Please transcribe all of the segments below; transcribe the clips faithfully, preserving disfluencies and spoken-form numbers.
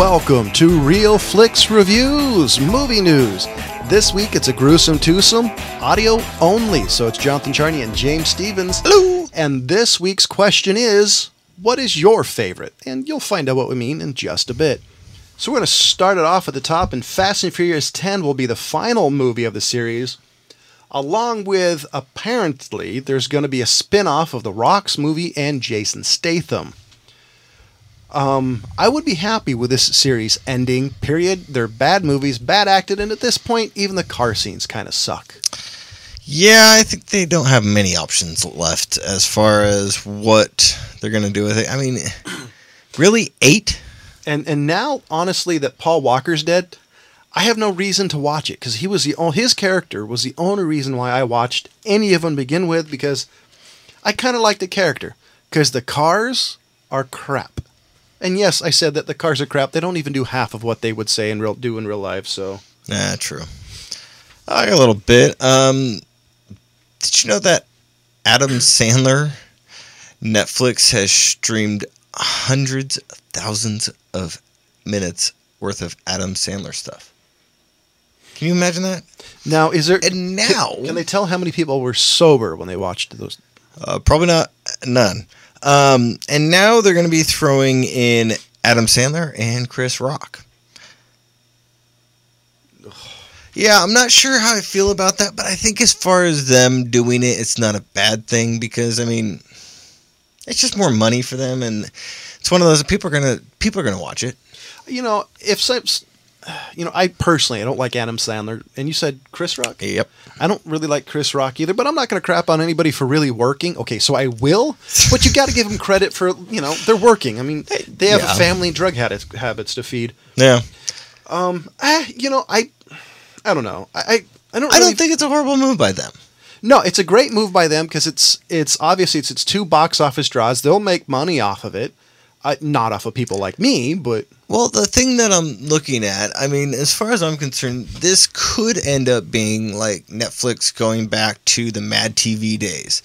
welcome to Real Flicks Reviews, movie news. This week it's a gruesome twosome, audio only, so it's Jonathan Charney and James Stevens. Hello! And this week's question is, what is your favorite? And you'll find out what we mean in just a bit. So we're going to start it off at the top, and Fast and Furious ten will be the final movie of the series, along with, apparently, there's going to be a spin-off of The Rock's movie and Jason Statham. Um, I would be happy with this series ending, period. They're bad movies, bad acted, and at this point, even the car scenes kind of suck. Yeah, I think they don't have many options left as far as what they're going to do with it. I mean, really, eight? And and now, honestly, that Paul Walker's dead, I have no reason to watch it, because he was the his character was the only reason why I watched any of them to begin with, because I kind of like the character, because the cars are crap. And yes, I said that the cars are crap. They don't even do half of what they would say in real do in real life. So, nah, true. I got a little bit. Um, did you know that Adam Sandler, Netflix has streamed hundreds of thousands of minutes worth of Adam Sandler stuff? Can you imagine that? Now, is there? And now, can, can they tell how many people were sober when they watched those? Uh, probably not. None. Um, and now they're going to be throwing in Adam Sandler and Chris Rock. Yeah, I'm not sure how I feel about that, but I think as far as them doing it, it's not a bad thing because, I mean, it's just more money for them, and it's one of those people are gonna people are gonna watch it. You know, if some, you know, I personally I don't like Adam Sandler, and you said Chris Rock. Yep. I don't really like Chris Rock either, but I'm not going to crap on anybody for really working. Okay, so I will, but you got to give them credit for, you know, they're working. I mean, they have yeah. a family and drug habits, habits to feed. Yeah. Um. Eh, you know, I, I don't know. I, I, I don't. Really, I don't think it's a horrible move by them. No, it's a great move by them because it's it's obviously it's it's two box office draws. They'll make money off of it, uh, not off of people like me, but. Well, the thing that I'm looking at, I mean, as far as I'm concerned, this could end up being like Netflix going back to the Mad T V days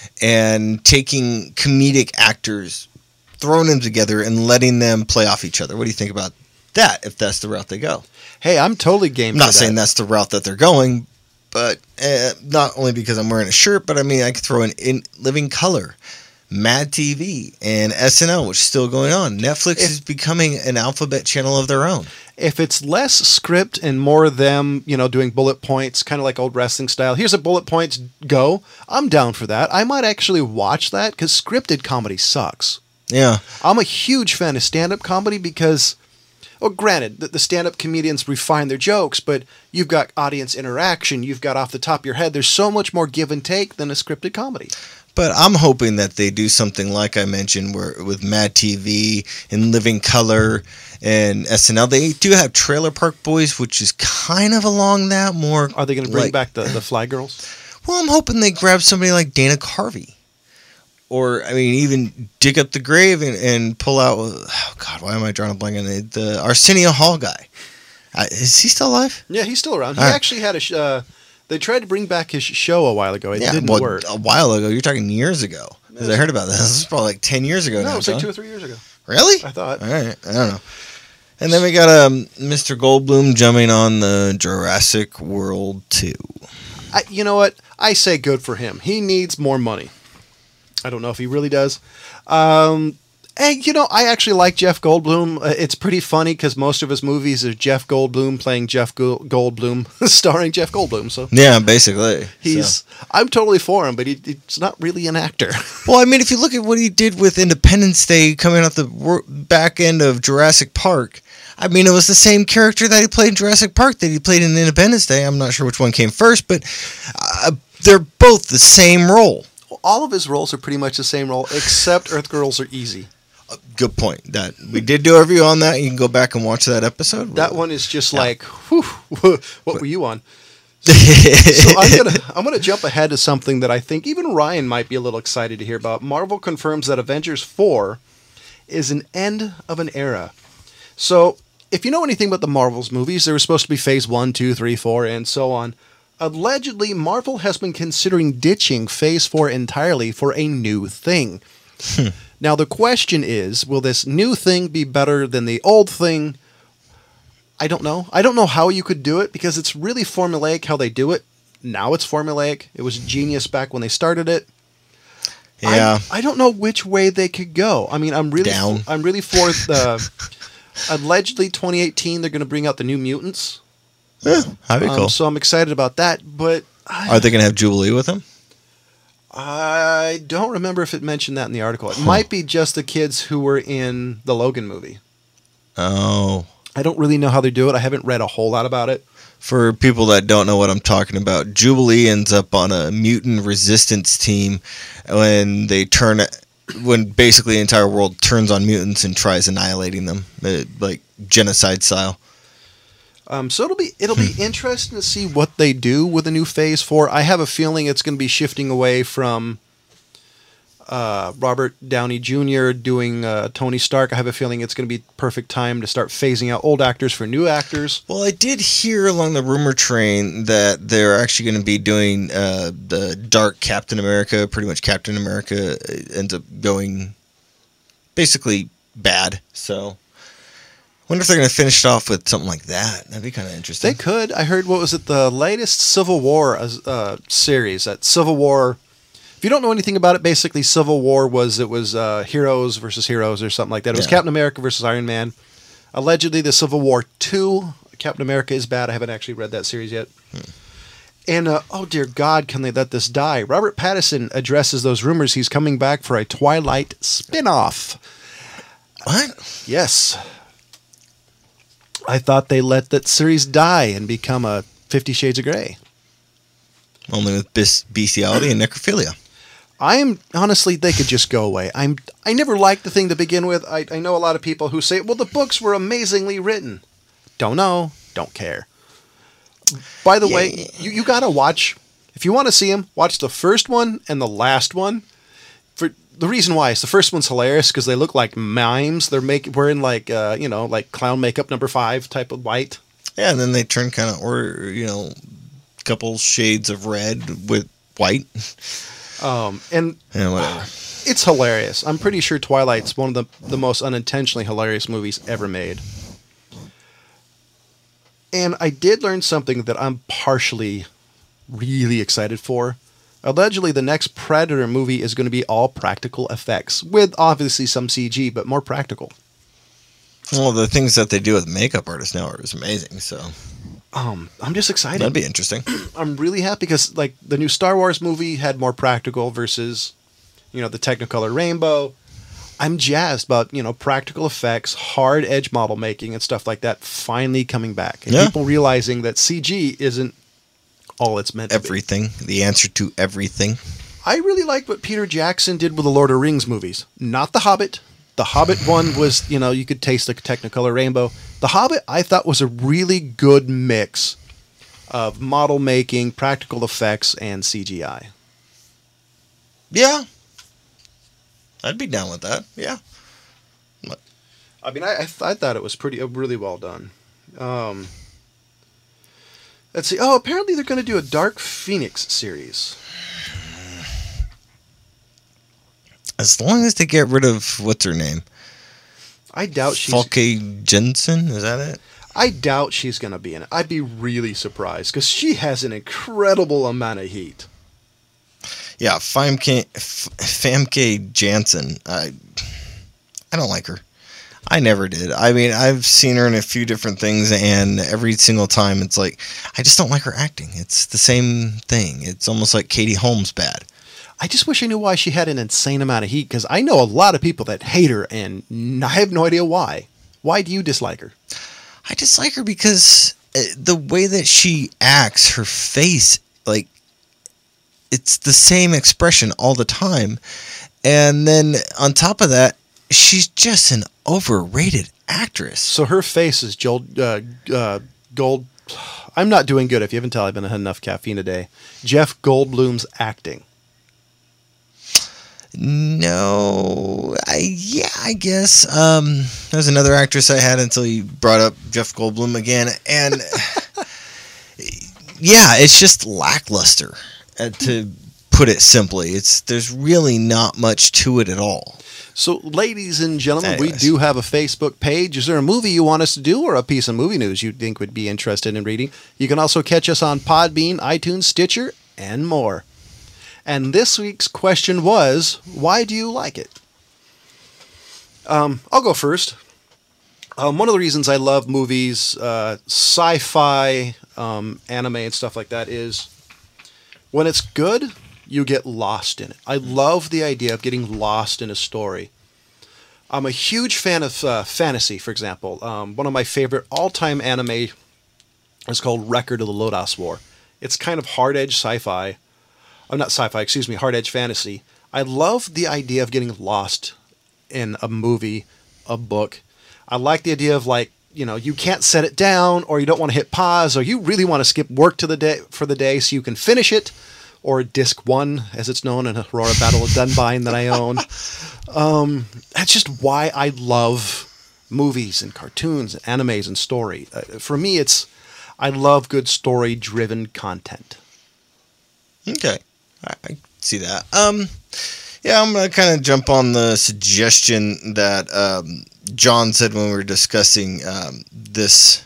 and taking comedic actors, throwing them together and letting them play off each other. What do you think about that, if that's the route they go? Hey, I'm totally game I'm for not that. saying that's the route that they're going, but uh, not only because I'm wearing a shirt, but I mean, I could throw in, in Living Color, Mad T V, and S N L, which is still going on. Netflix if, is becoming an alphabet channel of their own. If it's less script and more them, you know, doing bullet points, kind of like old wrestling style, here's a bullet points, go, I'm down for that. I might actually watch that because scripted comedy sucks. Yeah. I'm a huge fan of stand-up comedy because, well, granted, the, the stand-up comedians refine their jokes, but you've got audience interaction, you've got off the top of your head, there's so much more give and take than a scripted comedy. But I'm hoping that they do something like I mentioned where with Mad T V and Living Color and S N L. They do have Trailer Park Boys, which is kind of along that more. Are they going to bring like, back the, the Fly Girls? Well, I'm hoping they grab somebody like Dana Carvey. Or, I mean, even dig up the grave and, and pull out, oh God, why am I drawing a blank on it? The Arsenio Hall guy. Uh, is he still alive? Yeah, he's still around. He All actually right. had a... Sh- uh, They tried to bring back his show a while ago. It yeah, didn't well, work. A while ago. You're talking years ago. Because I heard about this. This is probably like ten years ago no, now. No, it was like John. two or three years ago. Really? I thought. All right. I don't know. And then we got um, Mister Goldblum jumping on the Jurassic World two. I, you know what? I say good for him. He needs more money. I don't know if he really does. Um... Hey, you know, I actually like Jeff Goldblum. Uh, it's pretty funny because most of his movies are Jeff Goldblum playing Jeff Go- Goldblum, starring Jeff Goldblum. So yeah, basically, he's. So. I'm totally for him, but he, he's not really an actor. Well, I mean, if you look at what he did with Independence Day, coming out the wor- back end of Jurassic Park, I mean, it was the same character that he played in Jurassic Park that he played in Independence Day. I'm not sure which one came first, but uh, they're both the same role. All of his roles are pretty much the same role, except Earth Girls Are Easy. Good point. That we did do a review on that. You can go back and watch that episode. That one is just yeah. like, whew, what but, were you on? So, so I'm gonna I'm gonna jump ahead to something that I think even Ryan might be a little excited to hear about. Marvel confirms that Avengers four is an end of an era. So if you know anything about the Marvel's movies, there was supposed to be Phase one, two, three, four, and so on. Allegedly, Marvel has been considering ditching Phase four entirely for a new thing. Now, the question is, will this new thing be better than the old thing, I don't know. I don't know how you could do it because it's really formulaic how they do it. Now it's formulaic. It was genius back when they started it. Yeah. I, I don't know which way they could go. I mean, I'm really Down. I'm really for the allegedly twenty eighteen they're going to bring out the New Mutants. Yeah, that'd be Um, cool. so I'm excited about that, but I, Are they going to have Jubilee with them? I don't remember if it mentioned that in the article. It might be just the kids who were in the Logan movie. Oh. I don't really know how they do it. I haven't read a whole lot about it. For people that don't know what I'm talking about, Jubilee ends up on a mutant resistance team when they turn, when basically the entire world turns on mutants and tries annihilating them, uh, like genocide style. Um, so it'll be it'll be interesting to see what they do with the new Phase Four. I have a feeling it's going to be shifting away from uh, Robert Downey Junior doing uh, Tony Stark. I have a feeling it's going to be perfect time to start phasing out old actors for new actors. Well, I did hear along the rumor train that they're actually going to be doing uh, the Dark Captain America. Pretty much Captain America ends up going basically bad. So I wonder if they're going to finish it off with something like that. That'd be kind of interesting. They could. I heard, what was it, the latest Civil War uh, series. That Civil War, if you don't know anything about it, basically Civil War was, it was uh, heroes versus heroes or something like that. It was Yeah. Captain America versus Iron Man. Allegedly, the Civil War two, Captain America is bad. I haven't actually read that series yet. Hmm. And, uh, oh dear God, can they let this die? Robert Pattinson addresses those rumors he's coming back for a Twilight spinoff. What? Yes. I thought they let that series die and become a Fifty Shades of Grey. Only with bis- bestiality and necrophilia. I am, honestly, they could just go away. I'm, I never liked the thing to begin with. I, I know a lot of people who say, well, the books were amazingly written. Don't know. Don't care. By the Yeah. way, you, you got to watch, if you want to see them, watch the first one and the last one. For the reason why is the first one's hilarious because they look like mimes. They're make, wearing like, uh, you know, like clown makeup number five type of white. Yeah, and then they turn kind of, or, you know, a couple shades of red with white. Um, and Yeah, whatever. it's hilarious. I'm pretty sure Twilight's one of the, the most unintentionally hilarious movies ever made. And I did learn something that I'm partially really excited for. Allegedly, the next Predator movie is going to be all practical effects, with obviously some C G, but more practical. Well, the things that they do with makeup artists now are amazing, so Um, I'm just excited. that'd be interesting. I'm really happy because, like, the new Star Wars movie had more practical versus, you know, the Technicolor Rainbow. I'm jazzed about, you know, practical effects, hard edge model making, and stuff like that finally coming back. And Yeah. people realizing that C G isn't all it's meant to be. Everything. The answer to everything. I really liked what Peter Jackson did with the Lord of the Rings movies. Not The Hobbit. The Hobbit one was, you know, you could taste the Technicolor Rainbow. The Hobbit, I thought, was a really good mix of model making, practical effects, and C G I. Yeah. I'd be down with that. Yeah. I mean, I I, th- I thought it was pretty uh, really well done. Um, let's see. Oh, apparently they're going to do a Dark Phoenix series. As long as they get rid of, what's her name? I doubt she's. Falke Jensen? Is that it? I doubt she's going to be in it. I'd be really surprised because she has an incredible amount of heat. Yeah, Famke, Famke Janssen. I, I don't like her. I never did. I mean, I've seen her in a few different things, and every single time it's like, I just don't like her acting. It's the same thing. It's almost like Katie Holmes bad. I just wish I knew why she had an insane amount of heat because I know a lot of people that hate her, and I have no idea why. Why do you dislike her? I dislike her because uh, the way that she acts, her face, like, it's the same expression all the time. And then on top of that, she's just an overrated actress. So her face is Joel, uh, uh, Gold. I'm not doing good if you haven't tell I've been had enough caffeine today. Jeff Goldblum's acting. No, I yeah, I guess. Um, there's another actress I had until you brought up Jeff Goldblum again, and yeah, it's just lackluster, uh, to put it simply. It's there's really not much to it at all. So, ladies and gentlemen, Anyways. we do have a Facebook page. Is there a movie you want us to do or a piece of movie news you think would be interested in reading? You can also catch us on Podbean, iTunes, Stitcher, and more. And this week's question was, why do you like it? Um, I'll go first. Um, one of the reasons I love movies, uh, sci-fi, um, anime, and stuff like that is when it's good, you get lost in it. I love the idea of getting lost in a story. I'm a huge fan of uh, fantasy, for example. Um, one of my favorite all-time anime is called Record of the Lodoss War. It's kind of hard-edge sci-fi. I'm not sci-fi, excuse me, hard-edge fantasy. I love the idea of getting lost in a movie, a book. I like the idea of, like, you know, you can't set it down, or you don't want to hit pause, or you really want to skip work to the day for the day so you can finish it, or Disc One, as it's known in Aurora Battle of Dunbine that I own. Um, that's just why I love movies and cartoons and animes and story. Uh, for me, it's I love good story-driven content. Okay, I, I see that. Um, yeah, I'm gonna kind of jump on the suggestion that um, John said when we were discussing um, this.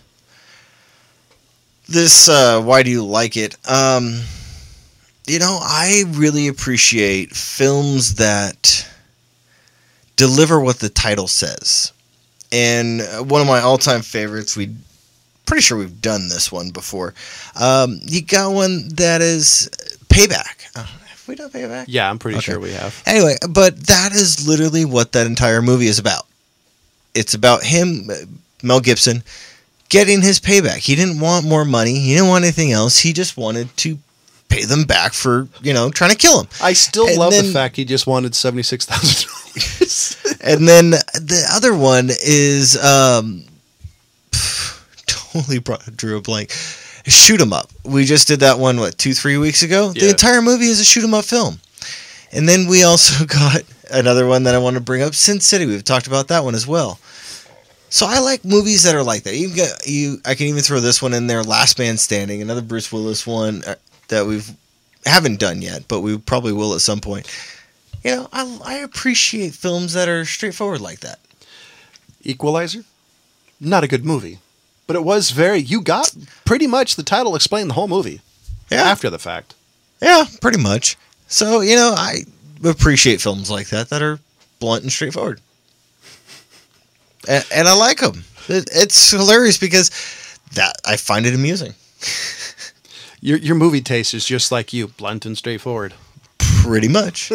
This uh, why do you like it? Um, you know, I really appreciate films that deliver what the title says. And one of my all-time favorites, we pretty sure we've done this one before. Um, you got one that is Payback. Uh, have we done Payback? Yeah, I'm pretty Okay. sure we have. Anyway, but that is literally what that entire movie is about. It's about him, Mel Gibson, getting his payback. He didn't want more money. He didn't want anything else. He just wanted to pay them back for, you know, trying to kill him. I still And love then- the fact he just wanted seventy-six thousand dollars. And then the other one is um, totally brought, drew a blank. Shoot 'em up. We just did that one, what, two, three weeks ago? Yeah. The entire movie is a shoot 'em up film. And then we also got another one that I want to bring up, Sin City. We've talked about that one as well. So I like movies that are like that. You get you. I can even throw this one in there, Last Man Standing, another Bruce Willis one uh, that we've haven't done yet, but we probably will at some point. You know, I, I appreciate films that are straightforward like that. Equalizer? Not a good movie. But it was very... You got pretty much the title explained the whole movie. Yeah. After the fact. Yeah, pretty much. So, you know, I appreciate films like that that are blunt and straightforward. And, and I like them. It, it's hilarious because that I find it amusing. Your your movie taste is just like you, blunt and straightforward. Pretty much.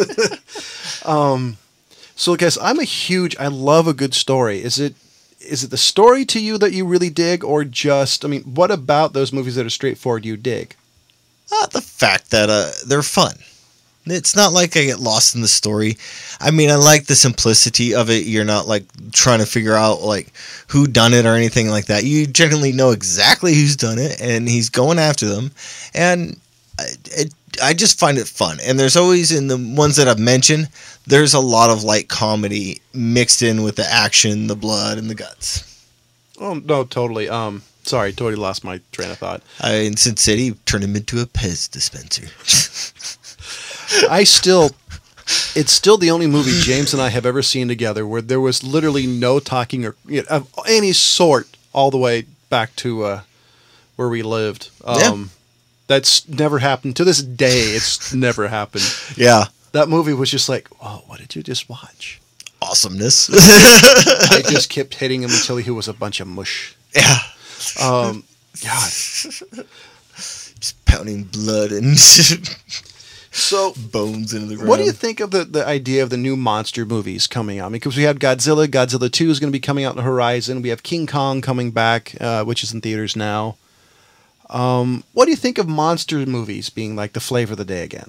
So, guys, I'm a huge... I love a good story. Is it is it the story to you that you really dig, or just... I mean, what about those movies that are straightforward you dig? Uh, the fact that uh, they're fun. It's not like I get lost in the story. I mean, I like the simplicity of it. You're not like trying to figure out like who done it or anything like that. You generally know exactly who's done it, and he's going after them. And I, it, I just find it fun. And there's always, in the ones that I've mentioned, there's a lot of light comedy mixed in with the action, the blood, and the guts. Oh, no, totally. Um, sorry, totally lost my train of thought. I, in Sin City, turned him into a Pez dispenser. I still... It's still the only movie James and I have ever seen together where there was literally no talking or you know, of any sort all the way back to uh, where we lived. Um, Yeah. That's never happened. To this day, it's never happened. Yeah. That movie was just like, oh, what did you just watch? Awesomeness. I just kept hitting him until he was a bunch of mush. Yeah. Um, God. Just pounding blood and So, bones into the ground. what do you think of the, the idea of the new monster movies coming out? I mean, because we have Godzilla. Godzilla two is going to be coming out on the horizon. We have King Kong coming back, uh, which is in theaters now. Um, what do you think of monster movies being like the flavor of the day again?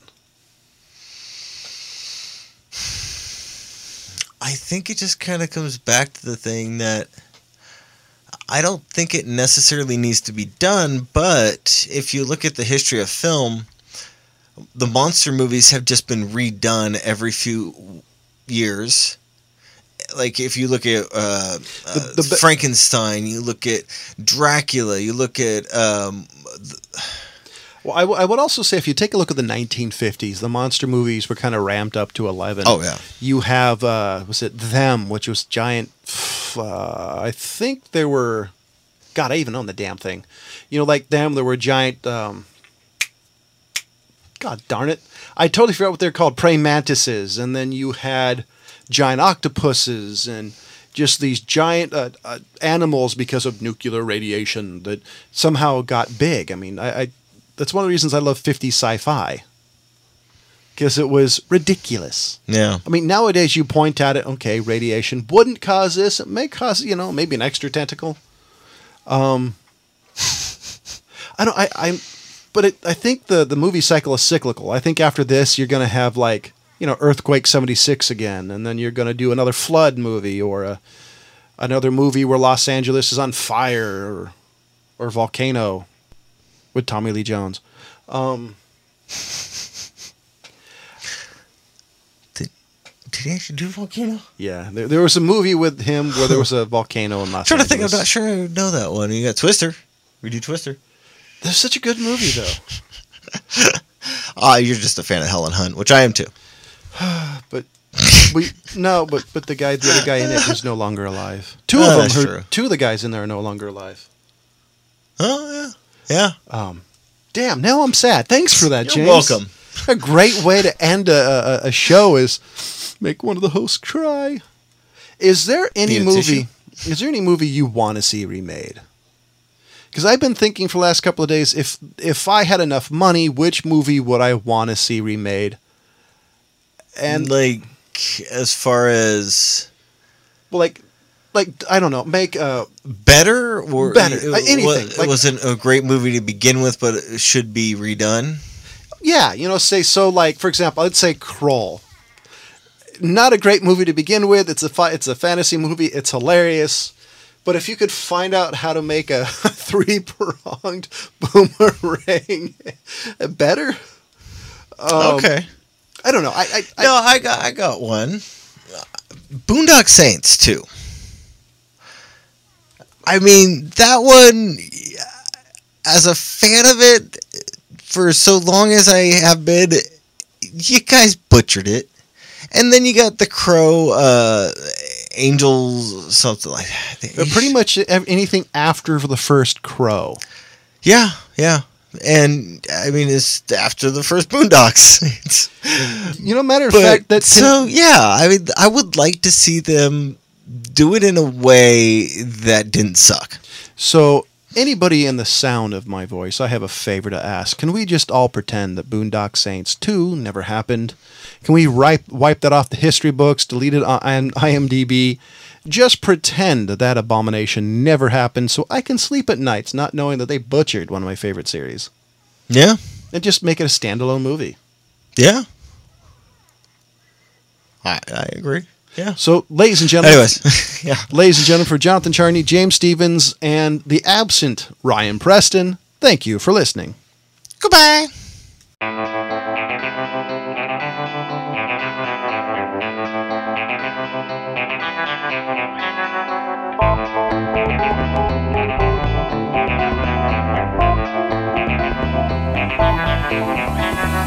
I think it just kind of comes back to the thing that I don't think it necessarily needs to be done, but if you look at the history of film, the monster movies have just been redone every few years. Like if you look at uh, uh, The- the- Frankenstein, you look at Dracula, you look at um, th- Well, I, w- I would also say if you take a look at the nineteen fifties, the monster movies were kind of ramped up to eleven. Oh, yeah. You have, uh, was it Them, which was giant, uh, I think there were, God, I even own the damn thing. You know, like Them, there were giant, um, God darn it. I totally forgot what they're called, praying mantises. And then you had giant octopuses and just these giant uh, uh, animals because of nuclear radiation that somehow got big. I mean, I... I That's one of the reasons I love fifties sci-fi. Because it was ridiculous. Yeah. I mean, nowadays you point at it, okay, radiation wouldn't cause this. It may cause, you know, maybe an extra tentacle. Um, I don't, I, I, but it, I think the, the movie cycle is cyclical. I think after this, you're going to have like, you know, Earthquake seventy-six again. And then you're going to do another flood movie or a, another movie where Los Angeles is on fire or, or Volcano. With Tommy Lee Jones. Um, did, did he actually do Volcano? Yeah, there, there was a movie with him where there was a volcano in Los I'm trying Angeles. to think, I'm not sure I know that one. You got Twister. We do Twister. That's such a good movie, though. Ah, you're just a fan of Helen Hunt, which I am too. But we no, but but the guy, the other guy in it is no longer alive. Two Oh, of them, that's are, true. two of the guys in there are no longer alive. Oh yeah, yeah. Um, damn. Now I'm sad. Thanks for that, You're James. welcome. A great way to end a, a, a show is make one of the hosts cry. Is there any Need a movie? Is there any movie you want to see remade? Because I've been thinking for the last couple of days, if if I had enough money, which movie would I want to see remade? And like, as far as well, like, like I don't know, make a better or Better. It, Uh, anything. It Like- wasn't a great movie to begin with, but it should be redone. yeah, you know, say so. Like for example, I'd say Kroll. Not a great movie to begin with. It's a fi- it's a fantasy movie. It's hilarious. But if you could find out how to make a three-pronged boomerang better, um, okay. I don't know. I, I, I No, I got I got one. Boondock Saints too. I mean, that one, as a fan of it, for so long as I have been, you guys butchered it. And then you got the Crow, uh, Angels, something like that. uh, pretty much ev- anything after the first Crow. Yeah, yeah. And, I mean, it's after the first Boondock Saints. You know, matter of But, fact, that so, yeah, I mean, I would like to see them do it in a way that didn't suck. so anybody in the sound of my voice, I have a favor to ask. Can we just all pretend that Boondock Saints two never happened? Can we wipe, wipe that off the history books, delete it on I M D B? Just pretend that that abomination never happened so I can sleep at nights not knowing that they butchered one of my favorite series. Yeah, And just make it a standalone movie. yeah. I, I agree. Yeah. So, ladies and gentlemen, Anyways, yeah. ladies and gentlemen, for Jonathan Charney, James Stevens, and the absent Ryan Preston, thank you for listening. Goodbye. Thank you.